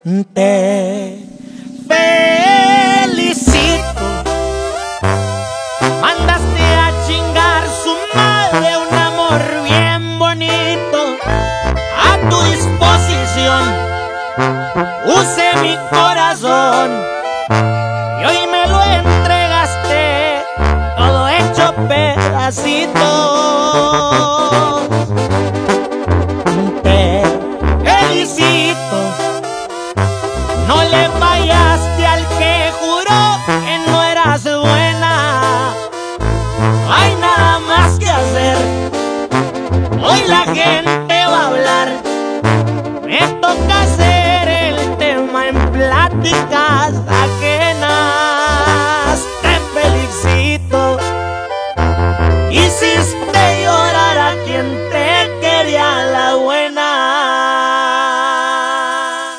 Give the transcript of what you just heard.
Te felicito, mandaste a chingar su madre un amor bien bonito. A tu disposición usé mi corazón y hoy me lo entregaste todo hecho pedacitos. Te felicito, no le fallaste al que juró que no eras buena. No hay nada más que hacer, hoy la gente va a hablar. Me toca hacer el tema en plática.